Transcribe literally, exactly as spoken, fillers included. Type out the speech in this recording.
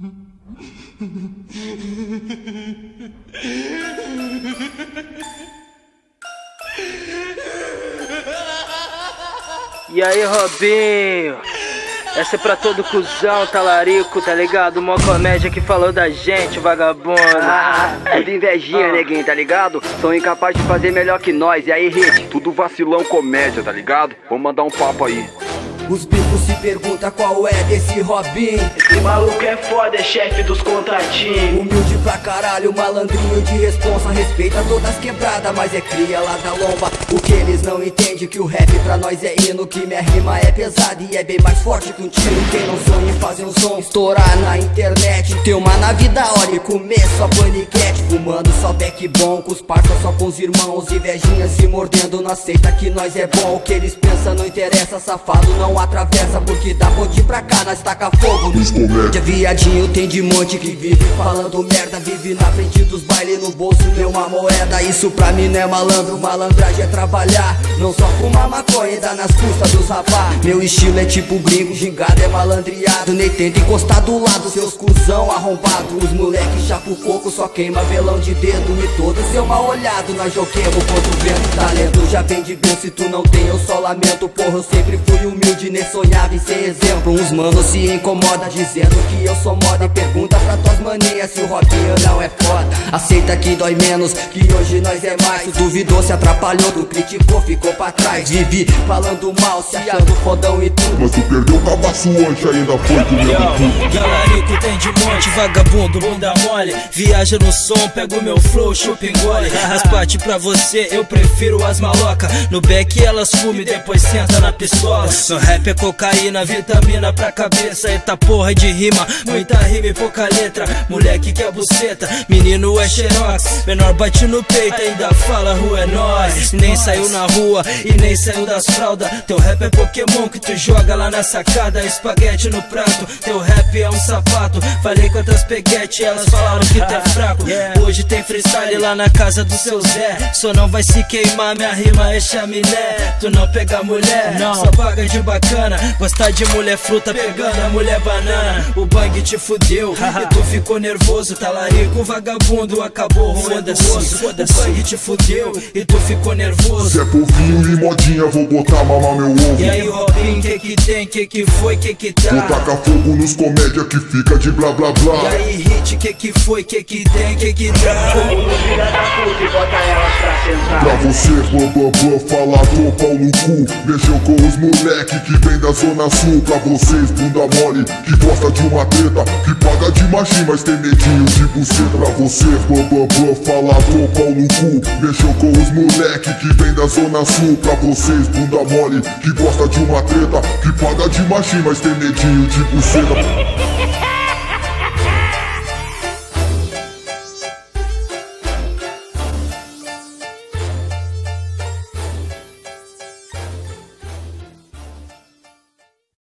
E aí, Robinho? Essa é pra todo cuzão, talarico, tá ligado? Mó comédia que falou da gente, vagabundo. Ah, tudo invejinha, ah. neguinho, tá ligado? São incapazes de fazer melhor que nós. E aí, Hit? Tudo vacilão comédia, tá ligado? Vamos mandar um papo aí. Os bicos se perguntam qual é desse Robinho. Esse maluco é foda, é chefe dos contatinhos. Humilde pra caralho, malandrinho de responsa. Respeita todas as quebradas, mas é cria lá da lomba. O que eles não entendem que o rap pra nós é hino. Que minha rima é pesada e é bem mais forte que um tiro. Quem não sonha em fazer um som, estourar na internet, ter uma nave da hora e comer só paniquete. Fumando só beck bom, com os parça só com os irmãos. Invejinhas se mordendo, não aceita que nós é bom. O que eles pensam não interessa, safado não atravessa, porque dá ponte pra cá, nós taca fogo nos comédia. Viadinho tem de monte que vive falando merda, vive na frente dos bailes, no bolso tem uma moeda. Isso pra mim não é malandro, malandragem é trabalhar, não só fumar maconha e dar nas custas dos rapaz. Meu estilo é tipo gringo, gingado é malandreado, nem tenta encostar do lado, seus cuzão arrombado. Os moleque chapa o coco, só queima velão de dedo, e todos seu mal olhado, nós joguemos contra o vento. Talento já vem de bem, se tu não tem eu só lamento. Porra, eu sempre fui humilde, nem sonhava em ser exemplo. Uns manos se incomoda dizendo que eu sou moda, e pergunta pra tuas manias se o Robinho não é foda. Aceita que dói menos, que hoje nós é mais. Tu duvidou, se atrapalhou, tu criticou, ficou pra trás. Vivi falando mal, se achando fodão e tudo, mas tu perdeu o cabaço antes, ainda foi comendo tudo. Galarico tem de monte, vagabundo, bunda mole. Viaja no som, pega o meu flow, chupa engole. As partes pra você, eu prefiro as maloca. No back elas fumem, depois senta na pistola. No rap é cocaína, vitamina pra cabeça. Eita porra de rima, muita rima e pouca letra. Moleque que é buceta, menino é xerox. Menor bate no peito, ainda fala rua é nós. Nem saiu na rua e nem saiu das fraldas. Teu rap é Pokémon que tu joga lá na sacada. Espaguete no prato, teu rap é um sapato. Falei com outras peguete, elas falaram que tu é fraco. Hoje tem freestyle lá na casa do seu Zé. Só não vai se queimar, minha rima é chaminé. Tu não pega mulher, só paga de bacana. Gostar de mulher fruta, pegando a mulher banana. O bang te fudeu e tu ficou nervoso. Talarico, vagabundo, acabou roendo o osso. O bang te fudeu e tu ficou nervoso. Se é povinho e modinha, vou botar mamar meu ovo. E aí, Robinho, que que tem, que que foi, que que tá? Vou tacar fogo nos comédia que fica de blá blá blá. E aí, Hit, que que foi, que que tem, que que tá? Fogo no filha da puta e bota elas pra sentar. Pra você, blá blá blá, falar tô pau no cu. Mexeu com os moleque que vem da zona sul. Pra vocês, bunda mole, que gosta de uma treta, que paga de machinho, mas tem medinho de buceta. Pra vocês, blá blá blá, falar tô pau no cu. Mexeu com os moleque que vem da zona sul. Pra vocês, bunda mole, que gosta de uma treta, que paga de machinho, mas tem medinho de buceta.